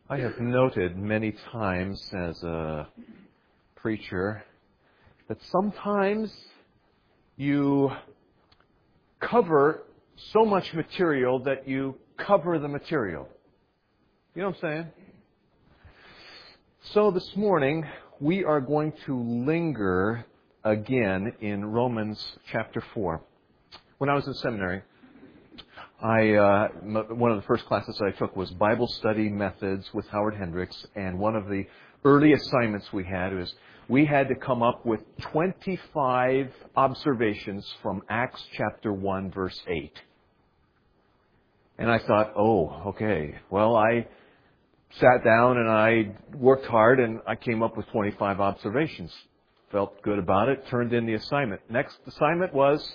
I have noted many times as a preacher that sometimes you cover so much material that you cover the material. You know what I'm saying? So this morning, we are going to linger again in Romans chapter 4. When I was in seminary, one of the first classes I took was Bible Study Methods with Howard Hendricks, and one of the early assignments we had was we had to come up with 25 observations from Acts chapter 1, verse 8. And I thought, okay, well, I sat down and I worked hard and I came up with 25 observations. Felt good about it, turned in the assignment. Next assignment was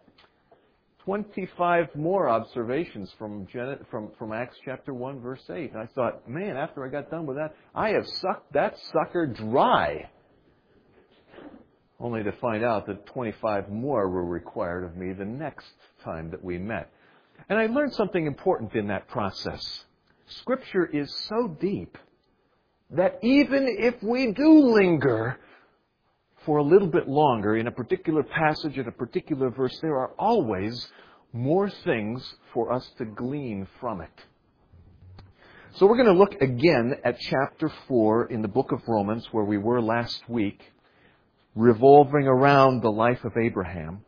25 more observations from Acts chapter 1, verse 8. And I thought, man, after I got done with that, I have sucked that sucker dry. Only to find out that 25 more were required of me the next time that we met. And I learned something important in that process. Scripture is so deep that even if we do linger for a little bit longer in a particular passage, in a particular verse, there are always more things for us to glean from it. So we're going to look again at chapter 4 in the book of Romans, where we were last week, revolving around the life of Abraham.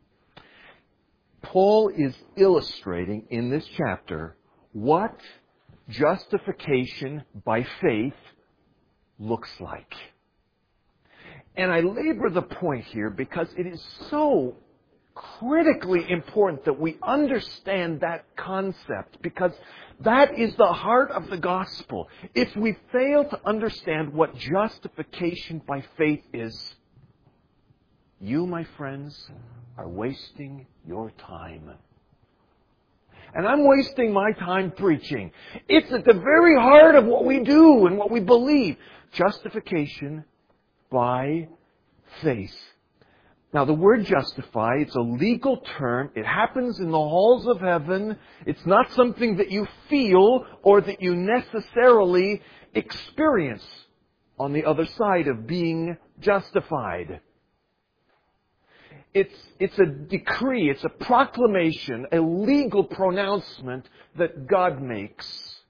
Paul is illustrating in this chapter what justification by faith looks like. And I labor the point here because it is so critically important that we understand that concept, because that is the heart of the gospel. If we fail to understand what justification by faith is, you, my friends, are wasting your time. And I'm wasting my time preaching. It's at the very heart of what we do and what we believe. Justification by faith. Now, the word justify, it's a legal term. It happens in the halls of heaven. It's not something that you feel or that you necessarily experience on the other side of being justified. It's a decree, it's a proclamation, a legal pronouncement that God makes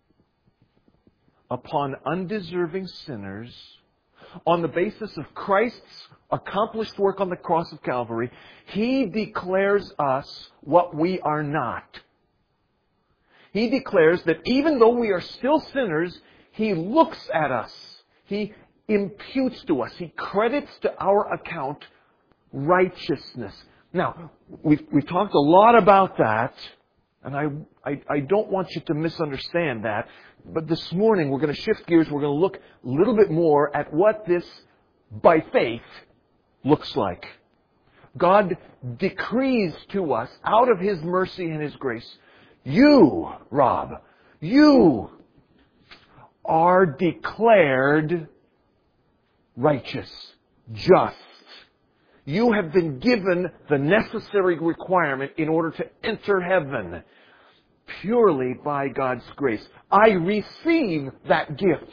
upon undeserving sinners on the basis of Christ's accomplished work on the cross of Calvary. He declares us what we are not. He declares that even though we are still sinners, He looks at us. He imputes to us. He credits to our account righteousness. Now, we've talked a lot about that, and I don't want you to misunderstand that. But this morning we're going to shift gears. We're going to look a little bit more at what this by faith looks like. God decrees to us out of His mercy and His grace, you, Rob, you are declared righteous, just. You have been given the necessary requirement in order to enter heaven purely by God's grace. I receive that gift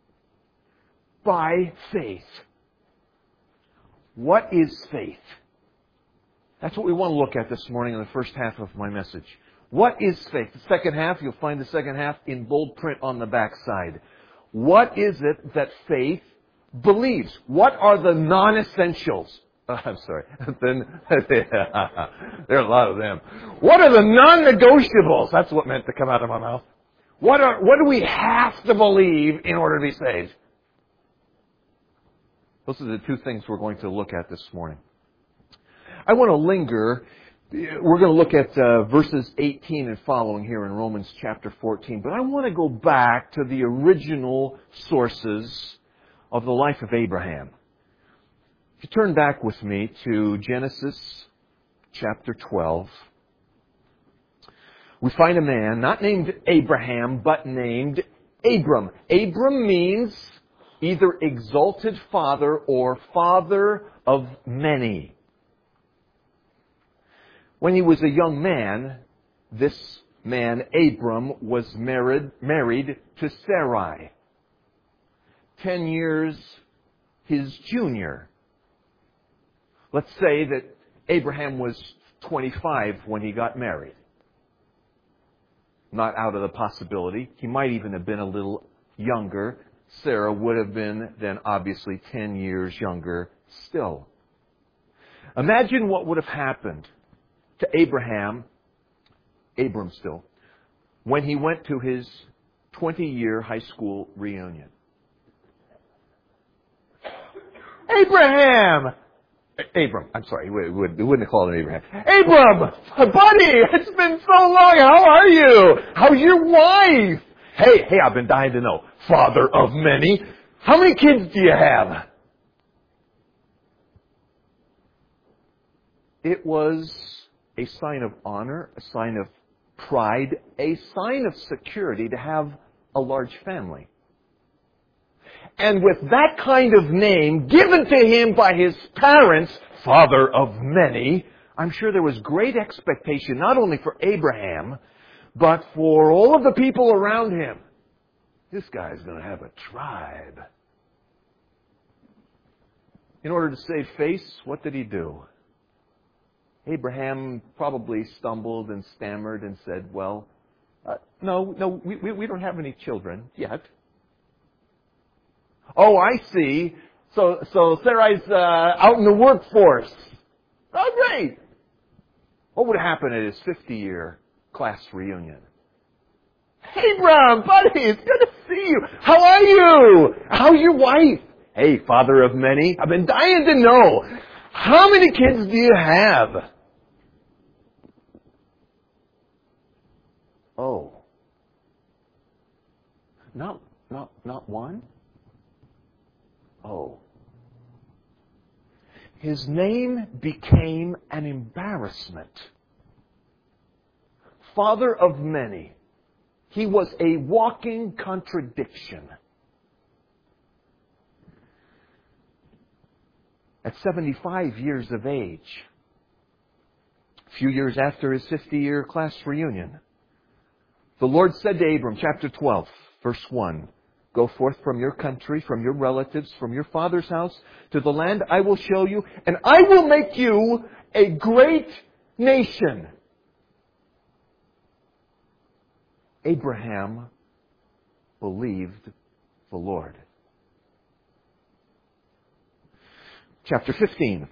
by faith. What is faith? That's what we want to look at this morning in the first half of my message. What is faith? The second half, you'll find the second half in bold print on the back side. What is it that faith believes? What are the non-essentials? I'm sorry. There are a lot of them. What are the non-negotiables? That's what meant to come out of my mouth. What do we have to believe in order to be saved? Those are the two things we're going to look at this morning. I want to linger. We're going to look at verses 18 and following here in Romans chapter 14. But I want to go back to the original sources of the life of Abraham. If you turn back with me to Genesis chapter 12, we find a man not named Abraham, but named Abram. Abram means either exalted father or father of many. When he was a young man, this man, Abram, was married to Sarai. 10 years his junior. Let's say that Abraham was 25 when he got married. Not out of the possibility. He might even have been a little younger. Sarah would have been then obviously 10 years younger still. Imagine what would have happened to Abram still, when he went to his 20-year high school reunion. Abram, I'm sorry, we wouldn't have called him Abraham. Abram, buddy, it's been so long. How are you? How's your wife? Hey, I've been dying to know. Father of many. How many kids do you have? It was a sign of honor, a sign of pride, a sign of security to have a large family. And with that kind of name given to him by his parents, father of many, I'm sure there was great expectation not only for Abraham, but for all of the people around him. This guy's going to have a tribe. In order to save face, what did he do? Abraham probably stumbled and stammered and said, well, no, we don't have any children yet. Oh, I see. So Sarai's out in the workforce. Oh, great. What would happen at his 50-year class reunion? Hey, Abram, buddy, it's good to see you. How are you? How's your wife? Hey, father of many, I've been dying to know. How many kids do you have? Oh. Not one? Oh. His name became an embarrassment. Father of many. He was a walking contradiction. At 75 years of age, a few years after his 50-year class reunion, the Lord said to Abram, chapter 12, verse 1, go forth from your country, from your relatives, from your father's house, to the land I will show you, and I will make you a great nation. Abraham believed the Lord. Chapter 15.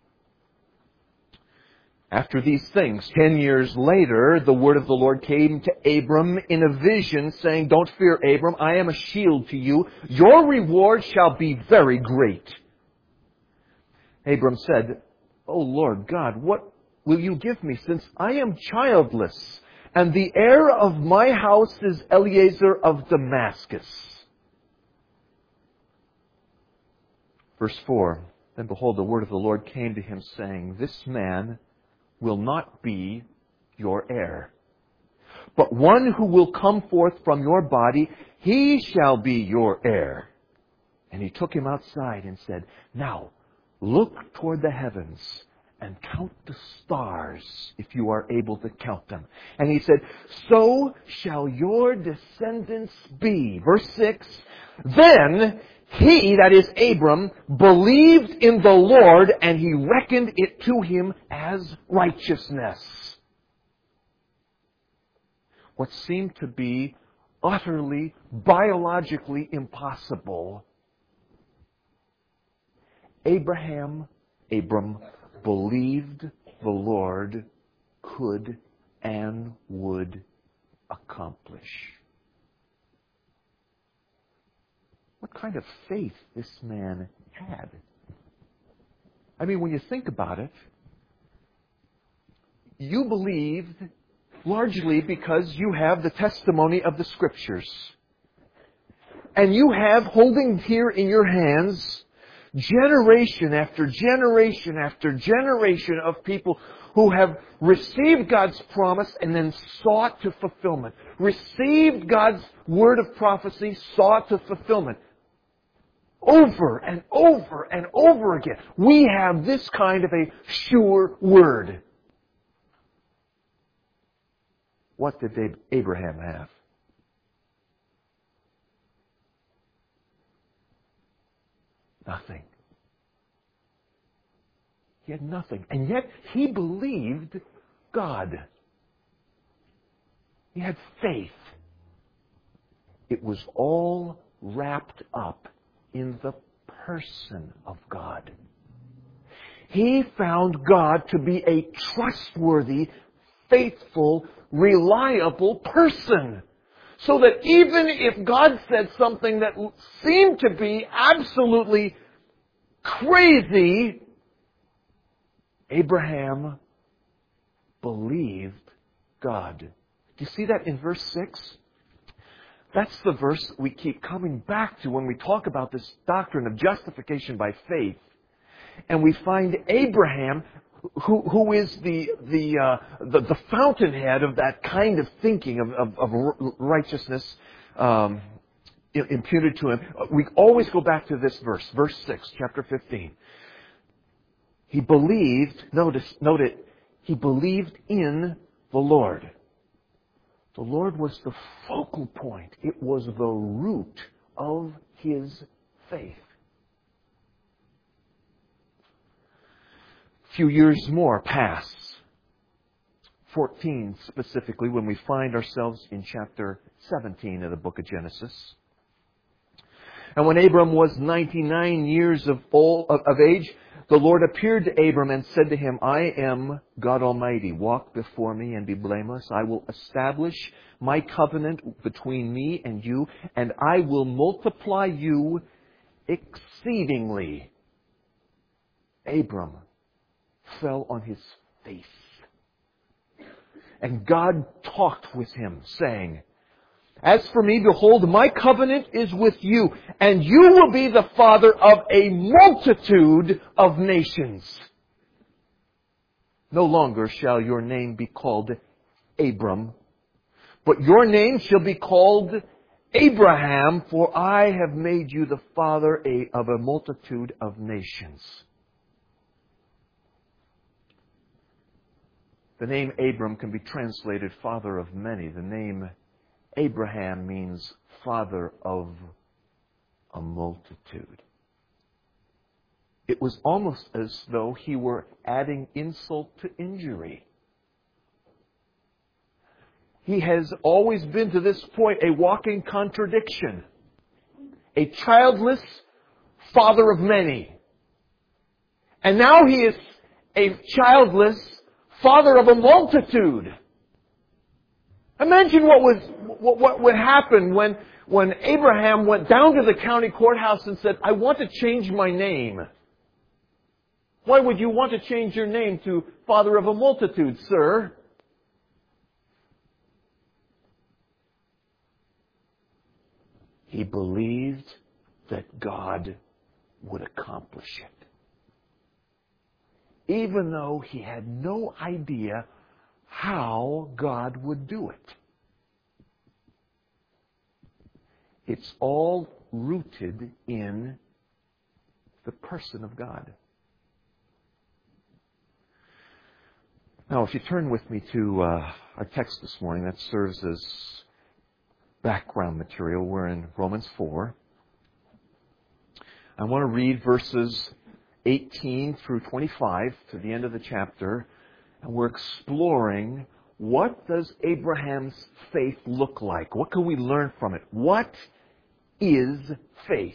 After these things, 10 years later, the word of the Lord came to Abram in a vision, saying, don't fear, Abram, I am a shield to you. Your reward shall be very great. Abram said, O Lord God, what will you give me, since I am childless, and the heir of my house is Eliezer of Damascus? Verse 4, then behold, the word of the Lord came to him, saying, this man will not be your heir, but one who will come forth from your body, he shall be your heir. And he took him outside and said, now look toward the heavens and count the stars, if you are able to count them. And he said, so shall your descendants be. Verse 6, then he, that is Abram, believed in the Lord, and he reckoned it to him as righteousness. What seemed to be utterly, biologically impossible, Abram believed the Lord could and would accomplish. What kind of faith this man had. I mean, when you think about it, you believed largely because you have the testimony of the Scriptures. And you have, holding here in your hands, generation after generation after generation of people who have received God's promise and then sought to fulfillment. Received God's word of prophecy, sought to fulfillment. Over and over and over again. We have this kind of a sure word. What did Abraham have? Nothing. He had nothing. And yet he believed God. He had faith. It was all wrapped up in the person of God. He found God to be a trustworthy, faithful, reliable person. So that even if God said something that seemed to be absolutely crazy, Abraham believed God. Do you see that in verse 6? That's the verse we keep coming back to when we talk about this doctrine of justification by faith. And we find Abraham, who is the fountainhead of that kind of thinking of righteousness imputed to him. We always go back to this verse 6, chapter 15. He believed, note it, he believed in the Lord. The Lord was the focal point. It was the root of his faith. A few years more pass. 14 specifically, when we find ourselves in chapter 17 of the book of Genesis. And when Abram was 99 years of age, the Lord appeared to Abram and said to him, I am God Almighty. Walk before me and be blameless. I will establish my covenant between me and you, and I will multiply you exceedingly. Abram fell on his face. And God talked with him, saying, As for me, behold, my covenant is with you, and you will be the father of a multitude of nations. No longer shall your name be called Abram, but your name shall be called Abraham, for I have made you the father of a multitude of nations. The name Abram can be translated father of many. The name Abraham means father of a multitude. It was almost as though he were adding insult to injury. He has always been to this point a walking contradiction. A childless father of many. And now he is a childless father of a multitude. Imagine what would happen when Abraham went down to the county courthouse and said, I want to change my name. Why would you want to change your name to father of a multitude, sir? He believed that God would accomplish it. Even though he had no idea how God would do it. It's all rooted in the person of God. Now, if you turn with me to our text this morning, that serves as background material. We're in Romans 4. I want to read verses 18 through 25 to the end of the chapter. And we're exploring, what does Abraham's faith look like? What can we learn from it? What is faith?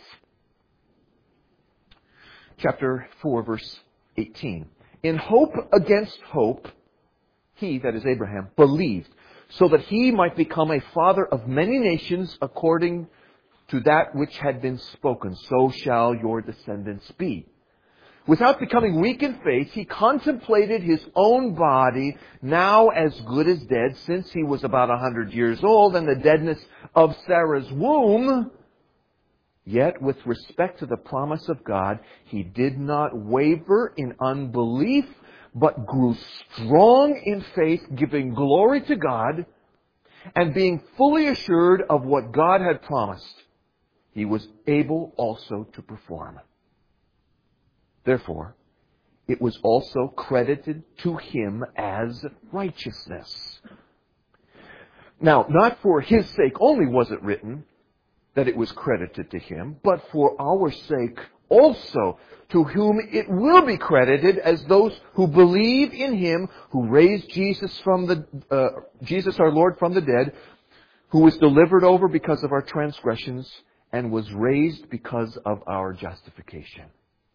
Chapter 4, verse 18. In hope against hope, he, that is Abraham, believed, so that he might become a father of many nations according to that which had been spoken. So shall your descendants be. Without becoming weak in faith, he contemplated his own body, now as good as dead, since he was about 100 years old, and the deadness of Sarah's womb. Yet, with respect to the promise of God, he did not waver in unbelief, but grew strong in faith, giving glory to God, and being fully assured of what God had promised, he was able also to perform. Therefore, it was also credited to him as righteousness. Now, not for his sake only was it written that it was credited to him, but for our sake also, to whom it will be credited as those who believe in him who raised Jesus our Lord from the dead, who was delivered over because of our transgressions and was raised because of our justification.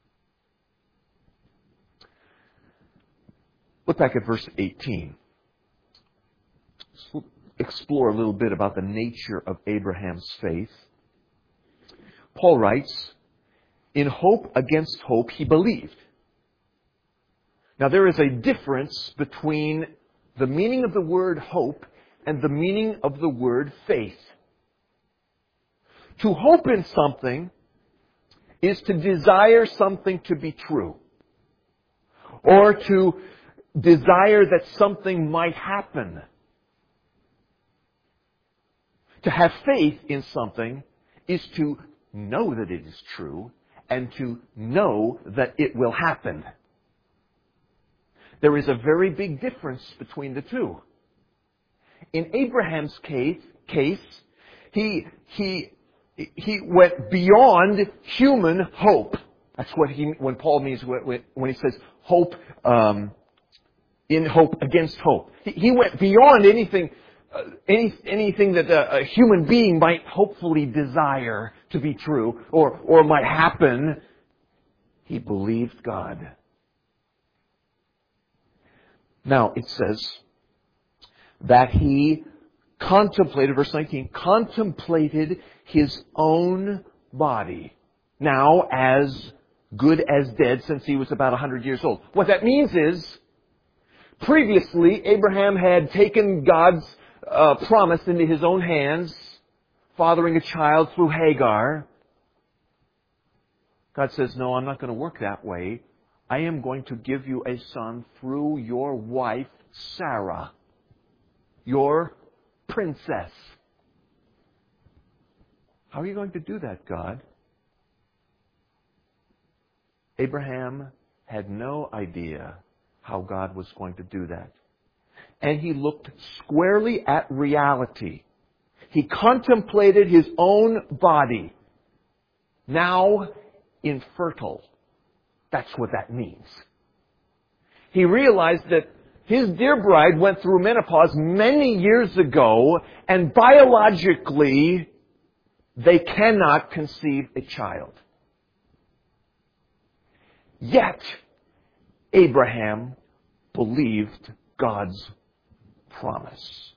Look back at verse 18. Let's explore a little bit about the nature of Abraham's faith. Paul writes, in hope against hope he believed. Now there is a difference between the meaning of the word hope and the meaning of the word faith. To hope in something is to desire something to be true, or to desire that something might happen. To have faith in something is to know that it is true and to know that it will happen. There is a very big difference between the two. In Abraham's case, he went beyond human hope. That's when Paul means when he says hope, in hope against hope. He went beyond anything that a human being might hopefully desire to be true or might happen. He believed God. Now it says that he contemplated, verse 19, contemplated his own body, now as good as dead since he was about 100 years old. What that means is, previously Abraham had taken God's promise into his own hands, fathering a child through Hagar. God says, no, I'm not going to work that way. I am going to give you a son through your wife, Sarah, your princess. How are you going to do that, God? Abraham had no idea how God was going to do that. And he looked squarely at reality. He contemplated his own body, now infertile. That's what that means. He realized that his dear bride went through menopause many years ago, and biologically, they cannot conceive a child. Yet, Abraham believed God's promise.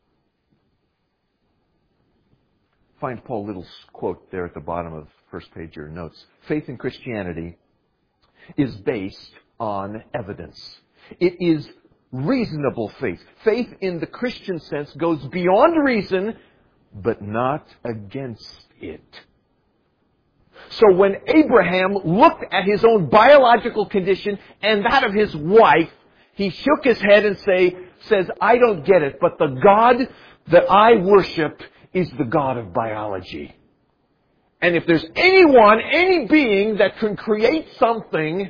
Find Paul Little's quote there at the bottom of the first page of your notes. Faith in Christianity is based on evidence. It is reasonable faith. Faith in the Christian sense goes beyond reason, but not against it. So when Abraham looked at his own biological condition and that of his wife, he shook his head and says, I don't get it, but the God that I worship is the God of biology. And if there's anyone, any being that can create something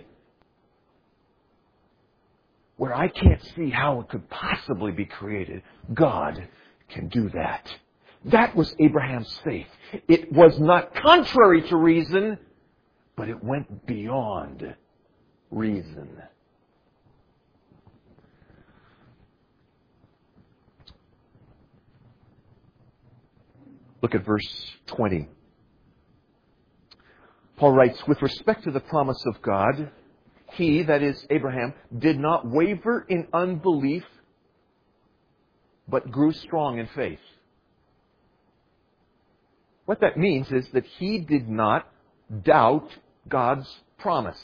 where I can't see how it could possibly be created, God can do that. That was Abraham's faith. It was not contrary to reason, but it went beyond reason. Look at verse 20. Paul writes, with respect to the promise of God, he, that is Abraham, did not waver in unbelief, but grew strong in faith. What that means is that he did not doubt God's promise.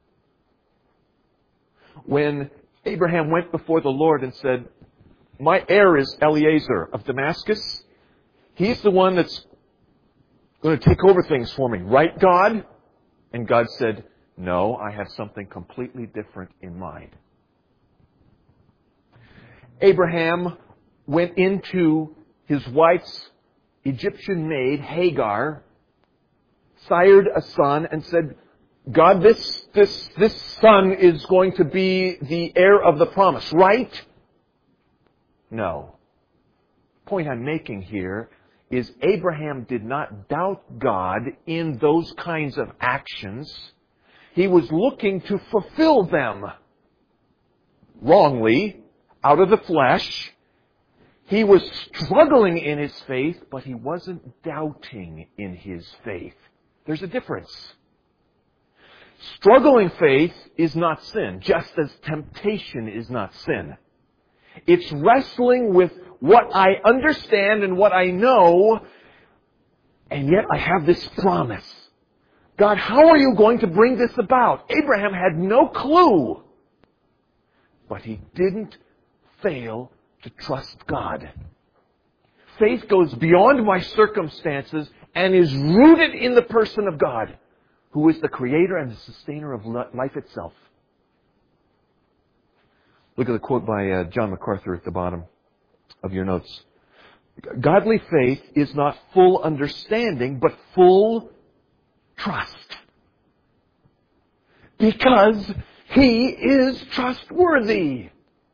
When Abraham went before the Lord and said, my heir is Eliezer of Damascus, he's the one that's going to take over things for me, right, God? And God said, no, I have something completely different in mind. Abraham went into his wife's Egyptian maid, Hagar, sired a son, and said, God, this son is going to be the heir of the promise, right? No. point I'm making here is Abraham did not doubt God in those kinds of actions. He was looking to fulfill them wrongly, out of the flesh. He was struggling in his faith, but he wasn't doubting in his faith. There's a difference. Struggling faith is not sin, just as temptation is not sin. It's wrestling with what I understand and what I know, and yet I have this promise. God, how are you going to bring this about? Abraham had no clue, but he didn't fail to trust God. Faith goes beyond my circumstances and is rooted in the person of God, who is the creator and the sustainer of life itself. Look at the quote by John MacArthur at the bottom of your notes. Godly faith is not full understanding, but full trust. Because He is trustworthy.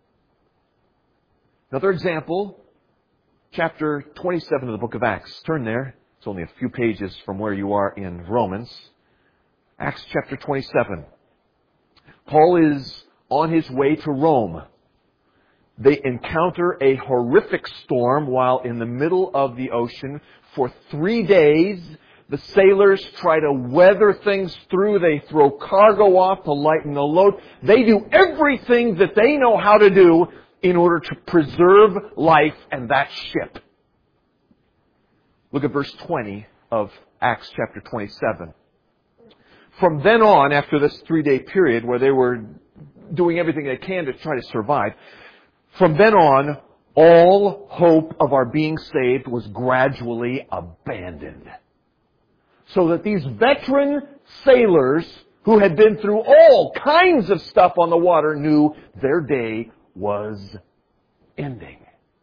Another example, chapter 27 of the book of Acts. Turn there. It's only a few pages from where you are in Romans. Acts chapter 27. Paul is on his way to Rome. They encounter a horrific storm while in the middle of the ocean. For 3 days, the sailors try to weather things through. They throw cargo off to lighten the load. They do everything that they know how to do in order to preserve life and that ship. Look at verse 20 of Acts chapter 27. From then on, after this 3-day period where they were doing everything they can to try to survive, from then on, all hope of our being saved was gradually abandoned. So that these veteran sailors who had been through all kinds of stuff on the water knew their day was ending.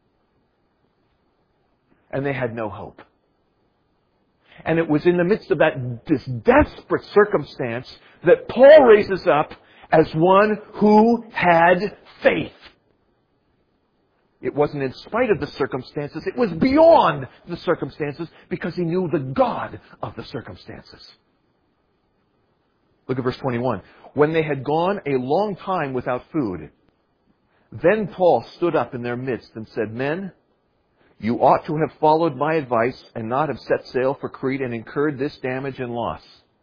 And they had no hope. And it was in the midst of this desperate circumstance that Paul raises up as one who had faith. It wasn't in spite of the circumstances. It was beyond the circumstances because he knew the God of the circumstances. Look at verse 21. When they had gone a long time without food, then Paul stood up in their midst and said, Men, you ought to have followed my advice and not have set sail for Crete and incurred this damage and loss.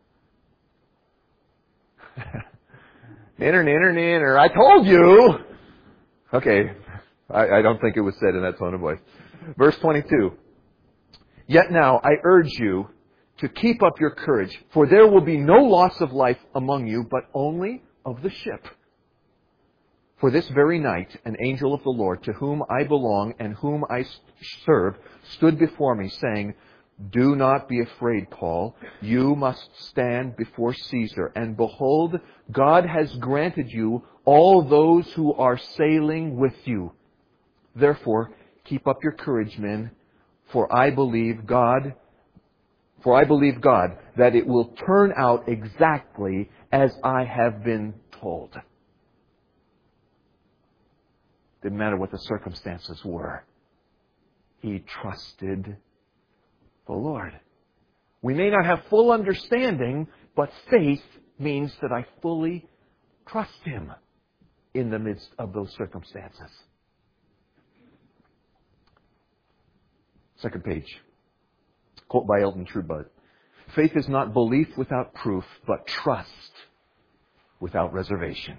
Ninner, I told you! Okay, I don't think it was said in that tone of voice. Verse 22. Yet now I urge you to keep up your courage, for there will be no loss of life among you, but only of the ship. For this very night, an angel of the Lord, to whom I belong and whom I serve, stood before me, saying, Do not be afraid, Paul. You must stand before Caesar. And behold, God has granted you all those who are sailing with you. Therefore, keep up your courage, men, for I believe God that it will turn out exactly as I have been told. Didn't matter what the circumstances were. He trusted the Lord. We may not have full understanding, but faith means that I fully trust Him in the midst of those circumstances. Second page. Quote by Elton Trueblood. Faith is not belief without proof, but trust without reservation.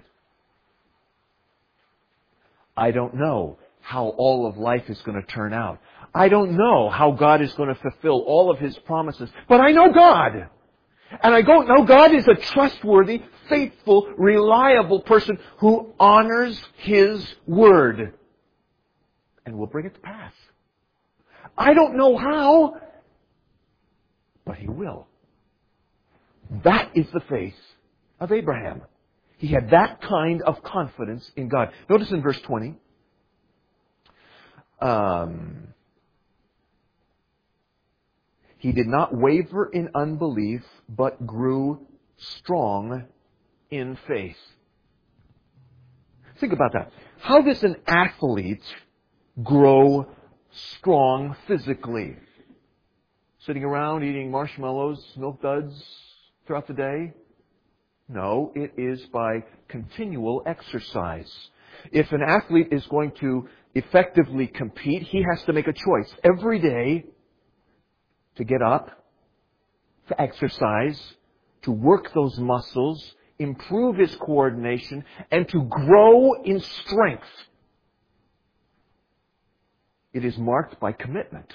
I don't know how all of life is going to turn out. I don't know how God is going to fulfill all of His promises. But I know God. And I know God is a trustworthy, faithful, reliable person who honors His word and will bring it to pass. I don't know how, but He will. That is the faith of Abraham. He had that kind of confidence in God. Notice in verse 20. He did not waver in unbelief, but grew strong in faith. Think about that. How does an athlete grow strong physically. Sitting around eating marshmallows, Milk Duds throughout the day? No, it is by continual exercise. If an athlete is going to effectively compete, he has to make a choice every day to get up, to exercise, to work those muscles, improve his coordination, and to grow in strength. It is marked by commitment.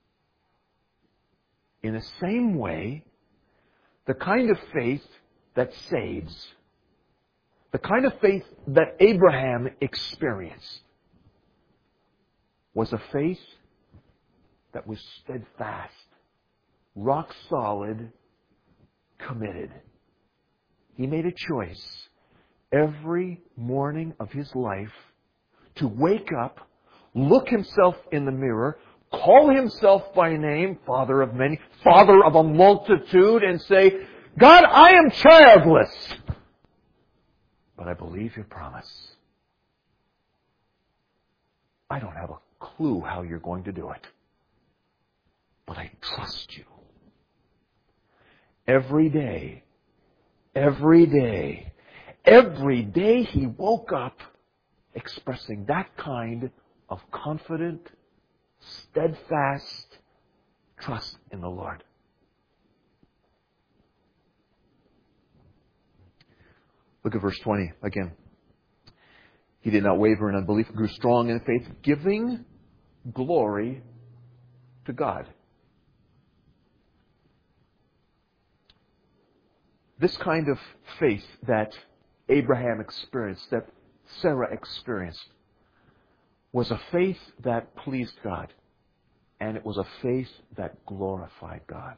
In the same way, the kind of faith that saves, the kind of faith that Abraham experienced, was a faith that was steadfast, rock solid, committed. He made a choice every morning of his life to wake up, look himself in the mirror, call himself by name, Father of many, Father of a multitude, and say, God, I am childless, but I believe your promise. I don't have a clue how you're going to do it, but I trust you. Every day he woke up expressing that kind of confident, steadfast trust in the Lord. Look at verse 20 again. He did not waver in unbelief, grew strong in faith, giving glory to God. This kind of faith that Abraham experienced, that Sarah experienced, was a faith that pleased God. And it was a faith that glorified God.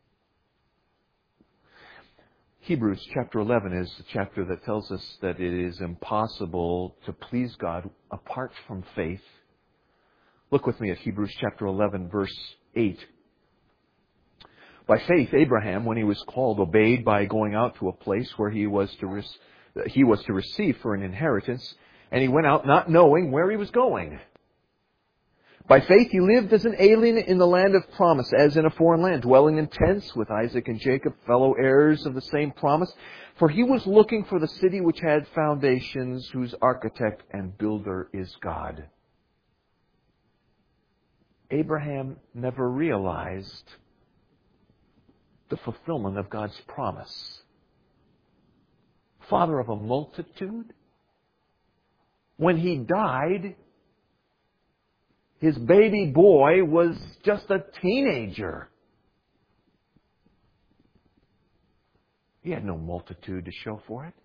Hebrews chapter 11 is the chapter that tells us that it is impossible to please God apart from faith. Look with me at Hebrews chapter 11, verse 8. By faith, Abraham, when he was called, obeyed by going out to a place where he was to receive for an inheritance, and he went out not knowing where he was going. By faith, he lived as an alien in the land of promise, as in a foreign land, dwelling in tents with Isaac and Jacob, fellow heirs of the same promise. For he was looking for the city which had foundations, whose architect and builder is God. Abraham never realized the fulfillment of God's promise. Father of a multitude. When he died, his baby boy was just a teenager. He had no multitude to show for it.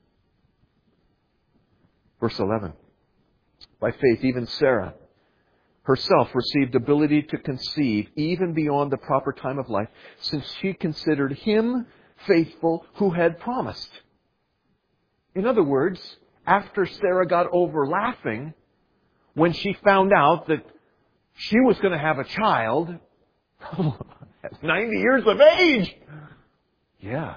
Verse 11. By faith, even Sarah herself received ability to conceive even beyond the proper time of life, since she considered him faithful who had promised. In other words, after Sarah got over laughing, when she found out that she was going to have a child at 90 years of age, yeah,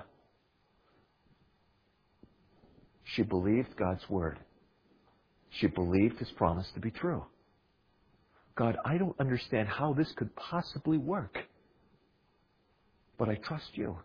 she believed God's word. She believed his promise to be true. God, I don't understand how this could possibly work, but I trust you.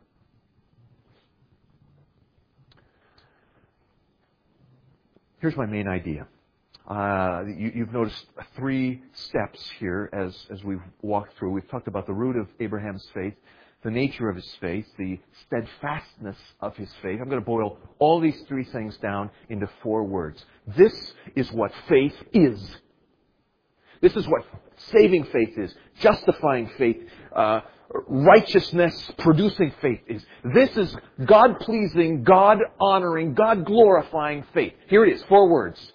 Here's my main idea. You've noticed 3 steps here as we've walked through. We've talked about the root of Abraham's faith, the nature of his faith, the steadfastness of his faith. I'm going to boil all these 3 things down into 4 words. This is what faith is. This is what saving faith is, justifying faith, righteousness producing faith is. This is God-pleasing, God-honoring, God-glorifying faith. Here it is, 4 words.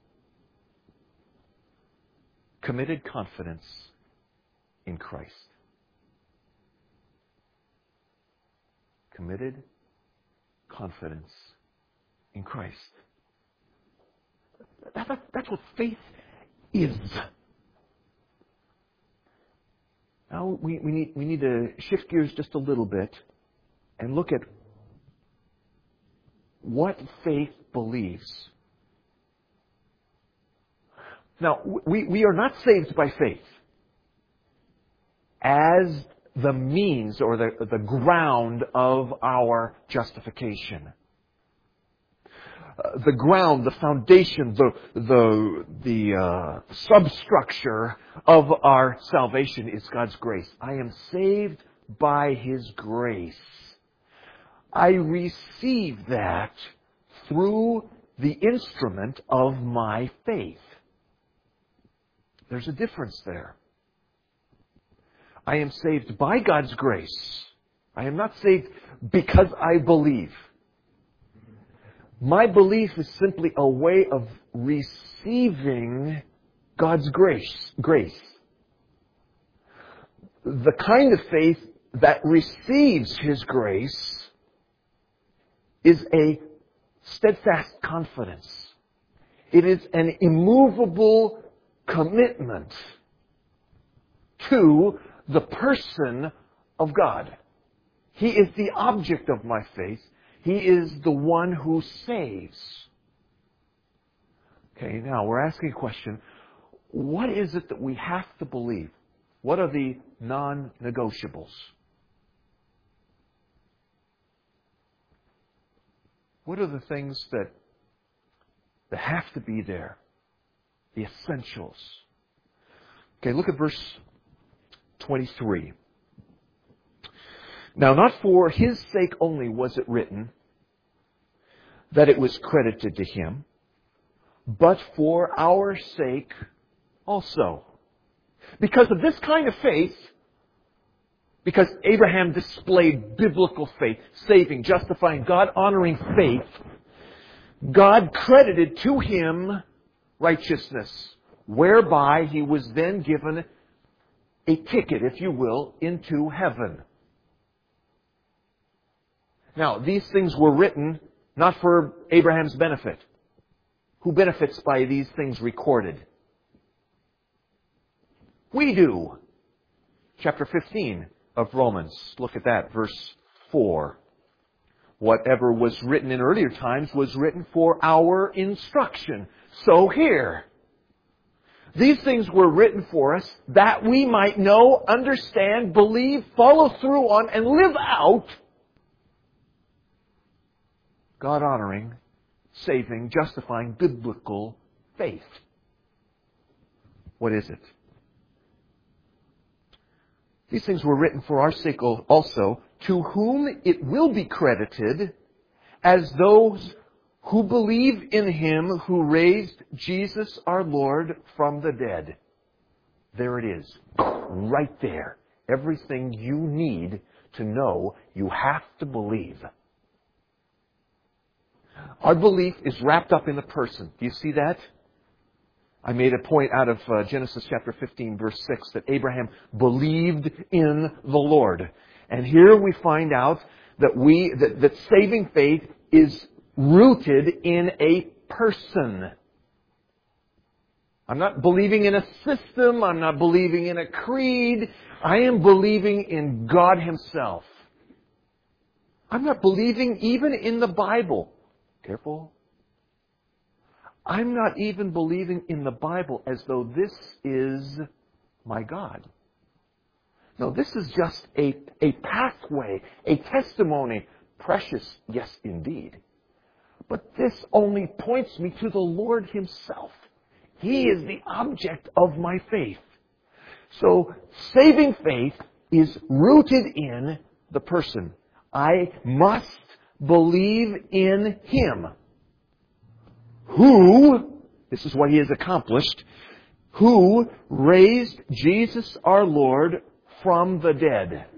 Committed confidence in Christ. Committed confidence in Christ. That's what faith is. Now we need to shift gears just a little bit and look at what faith believes. Now, we are not saved by faith. as the means or the ground of our justification. The ground, the foundation, the substructure of our salvation is God's grace. I am saved by His grace. I receive that through the instrument of my faith. There's a difference there. I am saved by God's grace. I am not saved because I believe. My belief is simply a way of receiving God's grace. The kind of faith that receives His grace is a steadfast confidence. It is an immovable commitment to the person of God. He is the object of my faith. He is the one who saves. Okay, now we're asking a question. What is it that we have to believe? What are the non-negotiables? What are the things that have to be there? The essentials. Okay, look at verse 23. Now, not for His sake only was it written that it was credited to Him, but for our sake also. Because of this kind of faith, because Abraham displayed biblical faith, saving, justifying, God-honoring faith, God credited to him righteousness, whereby he was then given a ticket, if you will, into heaven. Now, these things were written not for Abraham's benefit. Who benefits by these things recorded? We do. Chapter 15 of Romans. Look at that, verse 4. Whatever was written in earlier times was written for our instruction. So here, these things were written for us that we might know, understand, believe, follow through on, and live out God-honoring, saving, justifying, biblical faith. What is it? These things were written for our sake also, to whom it will be credited as those who believe in Him who raised Jesus our Lord from the dead. There it is. Right there. Everything you need to know you have to believe. Our belief is wrapped up in a person. Do you see that? I made a point out of Genesis chapter 15, verse 6, that Abraham believed in the Lord. And here we find out that saving faith is rooted in a person. I'm not believing in a system. I'm not believing in a creed. I am believing in God Himself. I'm not believing even in the Bible. Careful. I'm not even believing in the Bible as though this is my God. No, this is just a pathway, a testimony. Precious, yes, indeed. But this only points me to the Lord Himself. He is the object of my faith. So, saving faith is rooted in the person. I must believe in Him, who, this is what He has accomplished, who raised Jesus our Lord from the dead.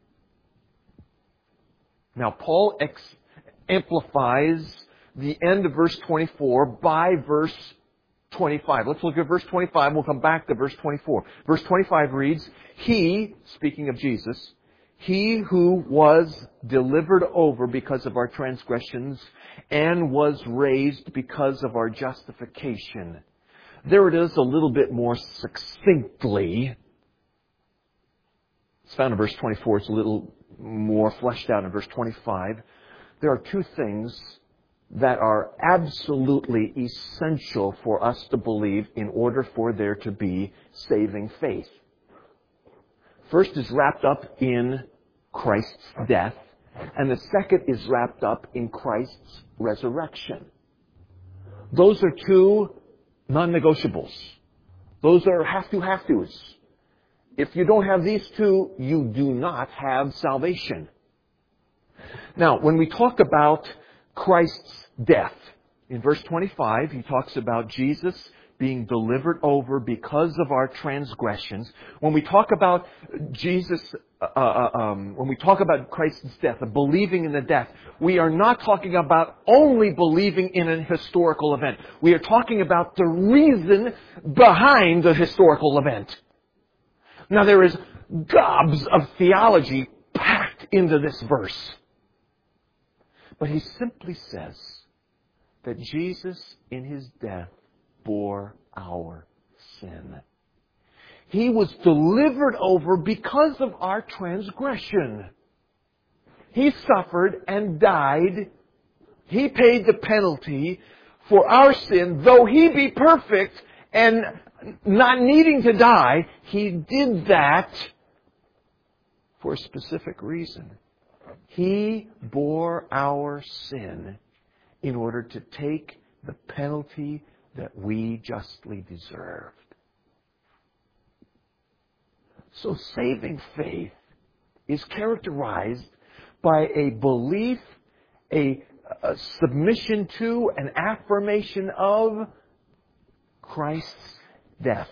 Now, Paul amplifies the end of verse 24 by verse 25. Let's look at verse 25. We'll come back to verse 24. Verse 25 reads, He, speaking of Jesus, He who was delivered over because of our transgressions and was raised because of our justification. There it is a little bit more succinctly. It's found in verse 24. It's a little more fleshed out in verse 25. There are two things that are absolutely essential for us to believe in order for there to be saving faith. first is wrapped up in Christ's death, and the second is wrapped up in Christ's resurrection. Those are two non-negotiables. Those are have-tos. If you don't have these two, you do not have salvation. Now, when we talk about Christ's death, in verse 25, he talks about Jesus being delivered over because of our transgressions. When we talk about when we talk about Christ's death and believing in the death, we are not talking about only believing in a historical event. We are talking about the reason behind the historical event. Now, there is gobs of theology packed into this verse. But he simply says that Jesus, in his death, bore our sin. He was delivered over because of our transgression. He suffered and died. He paid the penalty for our sin. Though he be perfect and not needing to die, he did that for a specific reason. He bore our sin in order to take the penalty that we justly deserved. So saving faith is characterized by a belief, a submission to, an affirmation of Christ's death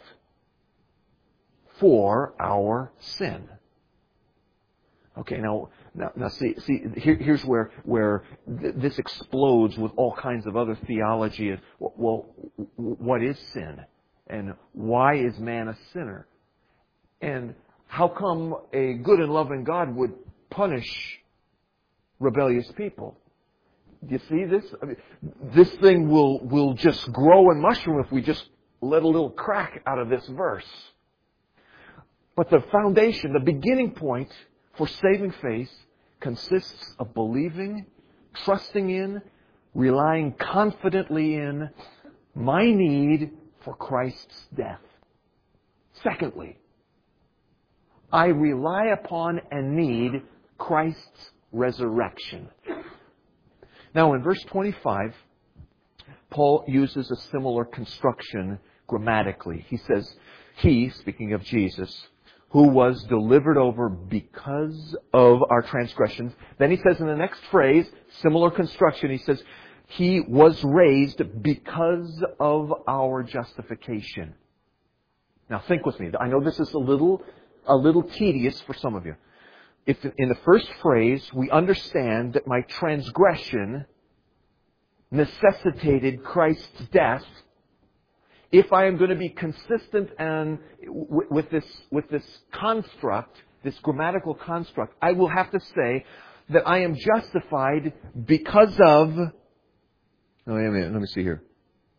for our sin. Okay, now see, here's where this explodes with all kinds of other theology. Well, what is sin? And why is man a sinner? And how come a good and loving God would punish rebellious people? Do you see this? I mean, this thing will just grow and mushroom if we just let a little crack out of this verse. But the foundation, the beginning point for saving faith consists of believing, trusting in, relying confidently in my need for Christ's death. Secondly, I rely upon and need Christ's resurrection. Now, in verse 25, Paul uses a similar construction grammatically. He says, he, speaking of Jesus, who was delivered over because of our transgressions. Then he says in the next phrase, similar construction, he says, he was raised because of our justification. Now think with me. I know this is a little tedious for some of you. If in the first phrase we understand that my transgression necessitated Christ's death, if I am going to be consistent and with this construct, this grammatical construct, I will have to say that I am justified because of. Oh, wait a minute. Let me see here.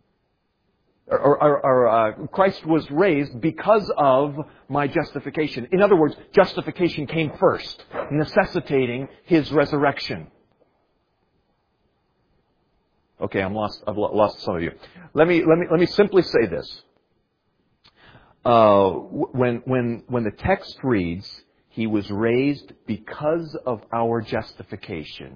Christ was raised because of my justification. In other words, justification came first, necessitating his resurrection. Okay, I've lost some of you. Let me simply say this. When the text reads, he was raised because of our justification,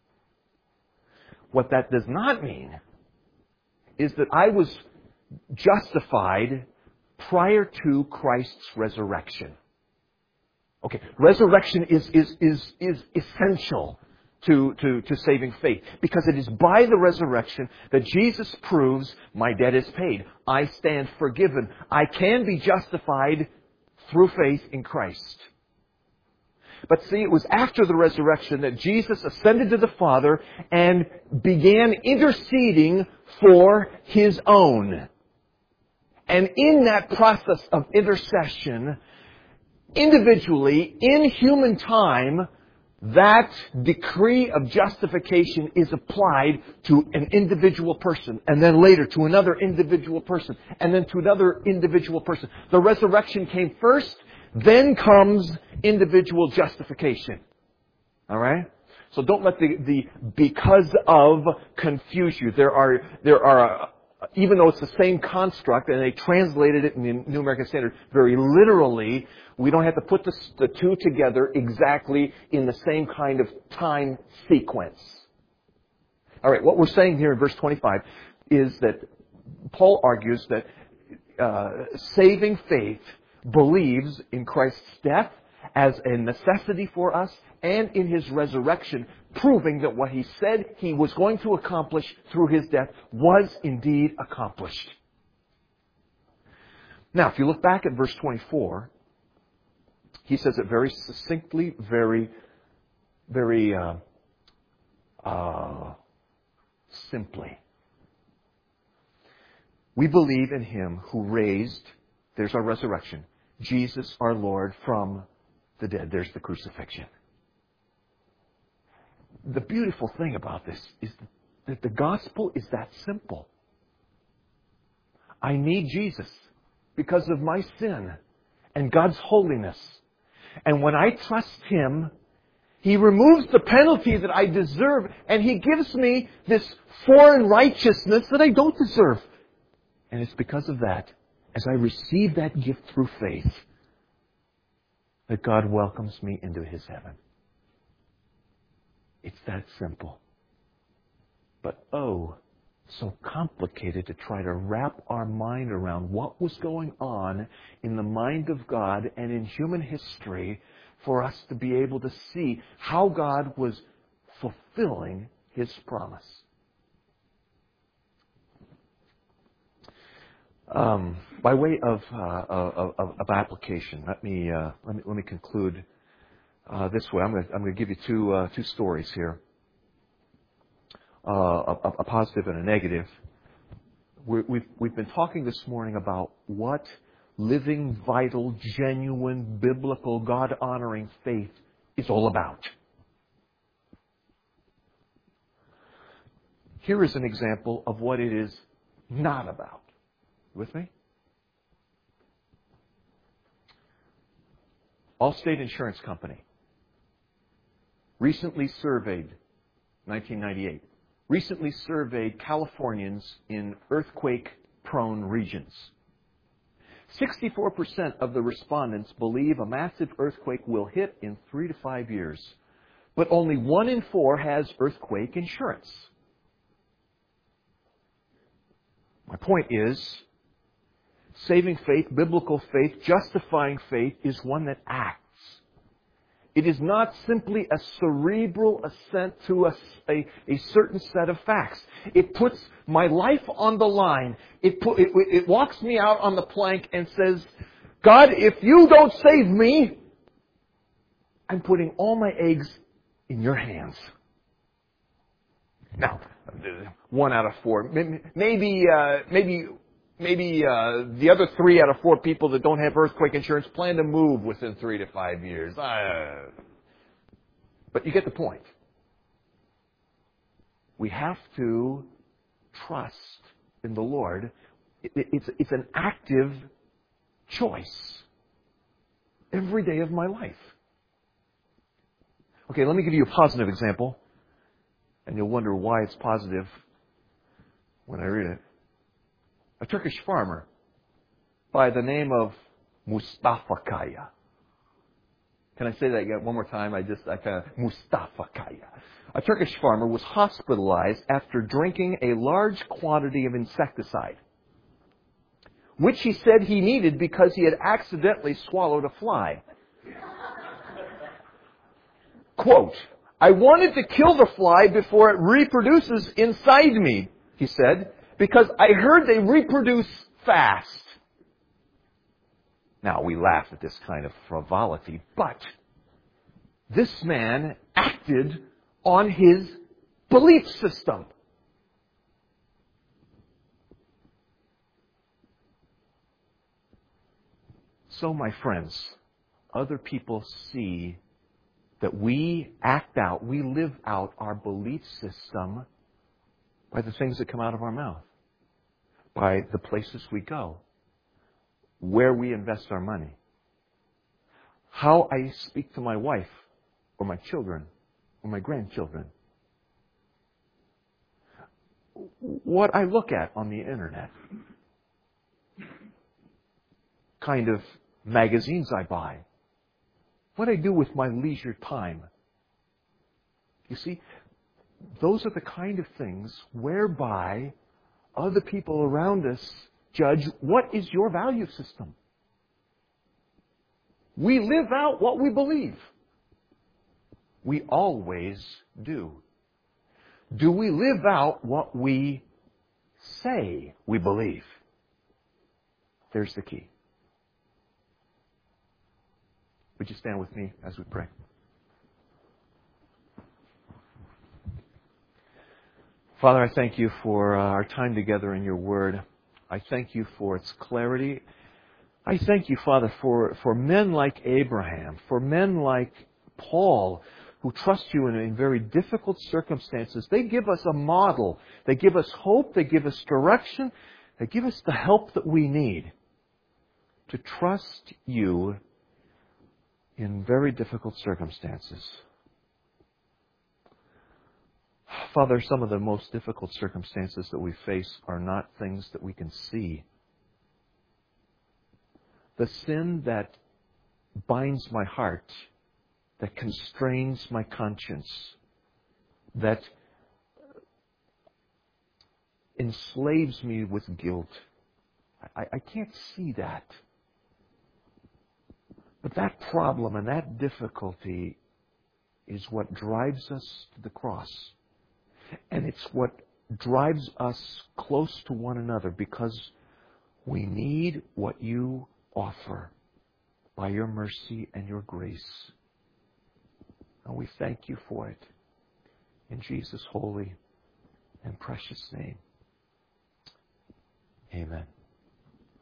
what that does not mean is that I was justified prior to Christ's resurrection. Okay, resurrection is essential to saving faith, because it is by the resurrection that Jesus proves my debt is paid. I stand forgiven. I can be justified through faith in Christ. But see, it was after the resurrection that Jesus ascended to the Father and began interceding for His own. And in that process of intercession, individually, in human time, that decree of justification is applied to an individual person, and then later to another individual person, and then to another individual person. The resurrection came first, then comes individual justification. All right? So don't let the because of confuse you. There are even though it's the same construct, and they translated it in the New American Standard very literally, we don't have to put the two together exactly in the same kind of time sequence. All right, what we're saying here in verse 25 is that Paul argues that saving faith believes in Christ's death as a necessity for us and in His resurrection, proving that what He said He was going to accomplish through His death was indeed accomplished. Now, if you look back at verse 24, he says it very succinctly, very simply. We believe in Him who raised, there's our resurrection, Jesus our Lord from the dead. There's the crucifixion. The beautiful thing about this is that the gospel is that simple. I need Jesus because of my sin and God's holiness. And when I trust Him, He removes the penalty that I deserve, and He gives me this foreign righteousness that I don't deserve. And it's because of that, as I receive that gift through faith, that God welcomes me into His heaven. It's that simple. But oh, so complicated to try to wrap our mind around what was going on in the mind of God and in human history for us to be able to see how God was fulfilling His promise. By way of application, let me conclude this way. I'm going to give you two stories here, a positive and a negative. We've been talking this morning about what living, vital, genuine, biblical, God-honoring faith is all about. Here is an example of what it is not about. With me? Allstate Insurance Company recently surveyed, 1998, recently surveyed Californians in earthquake-prone regions. 64% of the respondents believe a massive earthquake will hit in 3 to 5 years, but only 1 in 4 has earthquake insurance. My point is, saving faith, biblical faith, justifying faith is one that acts. It is not simply a cerebral assent to a certain set of facts. It puts my life on the line. It walks me out on the plank and says, God, if you don't save me, I'm putting all my eggs in your hands. Now, 1 out of 4. Maybe the other 3 out of 4 people that don't have earthquake insurance plan to move within 3 to 5 years. But you get the point. We have to trust in the Lord. It's an active choice every day of my life. Okay, let me give you a positive example. And you'll wonder why it's positive when I read it. A Turkish farmer by the name of Mustafa Kaya. Can I say that again one more time? Mustafa Kaya. A Turkish farmer was hospitalized after drinking a large quantity of insecticide, which he said he needed because he had accidentally swallowed a fly. Quote, I wanted to kill the fly before it reproduces inside me, he said, because I heard they reproduce fast. Now, we laugh at this kind of frivolity, but this man acted on his belief system. So, my friends, other people see that we act out, we live out our belief system by the things that come out of our mouth, by the places we go, where we invest our money, how I speak to my wife or my children or my grandchildren. what I look at on the internet, kind of magazines I buy, what I do with my leisure time. You see, those are the kind of things whereby other people around us judge what is your value system. We live out what we believe. We always do. Do we live out what we say we believe? There's the key. Would you stand with me as we pray? Father, I thank you for our time together in your word. I thank you for its clarity. I thank you, Father, for men like Abraham, for men like Paul, who trust you in very difficult circumstances. They give us a model. They give us hope. They give us direction. They give us the help that we need to trust you in very difficult circumstances. Father, some of the most difficult circumstances that we face are not things that we can see. The sin that binds my heart, that constrains my conscience, that enslaves me with guilt. I can't see that. But that problem and that difficulty is what drives us to the cross. And it's what drives us close to one another, because we need what you offer by your mercy and your grace. And we thank you for it. In Jesus' holy and precious name. Amen.